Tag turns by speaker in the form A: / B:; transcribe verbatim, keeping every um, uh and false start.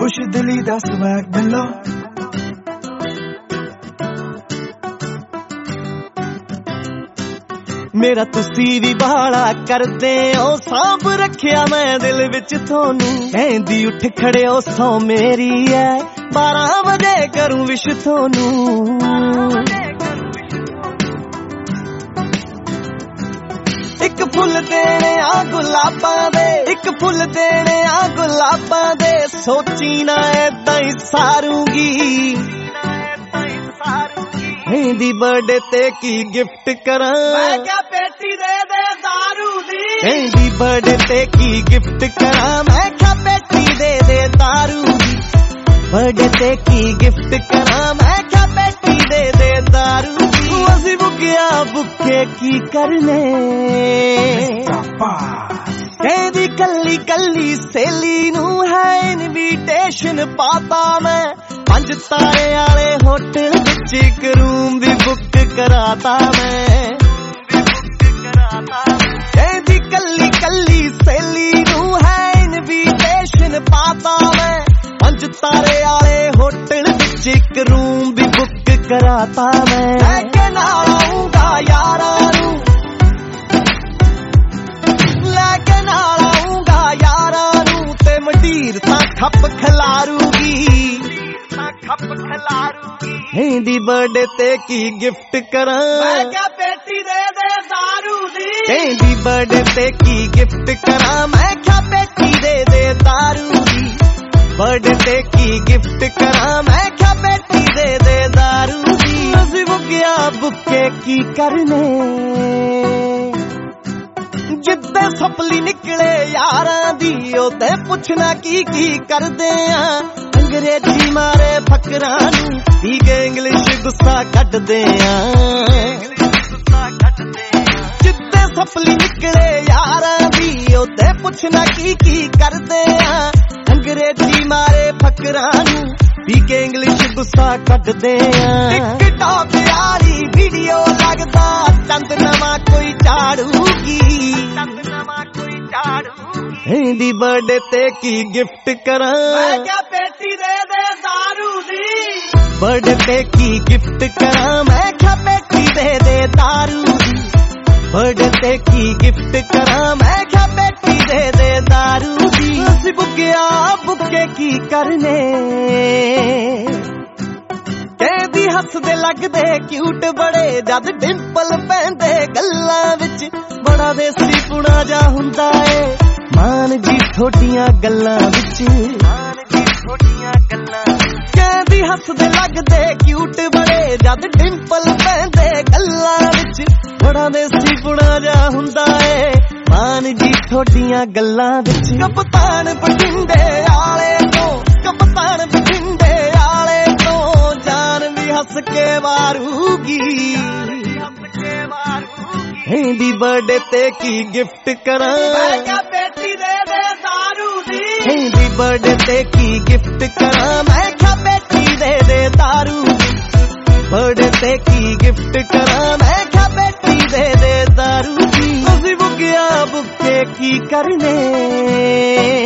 A: खुश दिली दा स्वैग मिलो
B: मेरा तुसी भी बाड़ा करदे ओ सांभ रखिया मैं दिल विच थोनू कहंदी उठ खड़े ओ सौ मेरी है बारह बजे करूं विश थोनू एक फुल देने आ गुलाबां दे एक फुल देने आ गुलाबां दे सोची ना ऐदां ही सारूंगी दी बर्थडे ते की गिफ्ट करा
C: मैं क्या पेटी दे दे दारू दी
B: दी बर्थडे ते की गिफ्ट करा मैं क्या पेटी दे दे दारू दी बर्थडे ते की गिफ्ट करा मैं क्या पेटी दे दे दारू दी असी बुकिया बुके की करने कहदी कल्ली कल्ली सहेली नू है इनविटेशन पाता मैं पंज तारे आले होटल विच एक रूम भी बुक कराता मैं कहदी कल्ली कल्ली सहेली नू है इनविटेशन पाता मैं पंज तारे आले होटल विच एक रूम भी बुक कराता मैं लेके नाल आऊंगा यारां नू लेके नाल आऊंगा यारां नू ते मंडीर तां खप खिलारूगी खप खिलारूगी हिंदी बर्थडे ते की गिफ्ट करा
C: मैं क्या पेटी दे दे दारू दी
B: हिंदी बर्थडे ते की गिफ्ट करा मैं क्या पेटी दे दे दारू दी बर्थडे ते की गिफ्ट करा मैं क्या पेटी दे दे दारू दी असी बुकिया बुके की करने जिद्दे सपली निकले यारां दी ओते पुछना की की करदे आ अंग्रेजी मारे फकरां नू पी के इंग्लिश गुस्सा कटदे आ जिद्दे सपली निकले यारां दी ओते पुछना की की करदे आ अंग्रेजी मारे फकरां नू पी के इंग्लिश गुस्सा कटदे आ टिकटॉक यारी वीडियो लगदा चंद नवा कोई चाड़ूगी हिंदी बर्थडे ते की गिफ्ट करा
C: मैं क्या पेटी दे दे दारू दी
B: बर्थडे ते की गिफ्ट करा मैं क्या पेटी दे दे दारू दी बर्थडे ते की गिफ्ट करा मैं क्या पेटी दे दे दारू दी असी बुकिया बुके की करने कहदी हसदे लगदे क्यूट बड़े जद डिंपल पैंदे गल्लां विच बड़ा देसी पुणा जा हुंदा ए मान जी थोड़ियां गल्लां विच मान जी थोड़ियां गल्लां कहदी हसदे लगदे क्यूट बड़े जद डिंपल पैंदे गल्लां विच बड़ा देसी पुणा जा हुंदा ए मान जी थोड़ियां गल्लां विच कप्तान बठिंडे आले तो कप्तान बठिंडे आले तो जान भी हस के मारूगी हिंदी बर्थडे ते की गिफ्ट करा
C: मैं क्या पेटी दे दे दारू दी
B: हिंदी बर्थडे ते की गिफ्ट करा मैं क्या पेटी दे दे दारू दी बर्थडे ते की गिफ्ट करा मैं क्या पेटी दे दे दारू दी असी बुकिया बुके की करने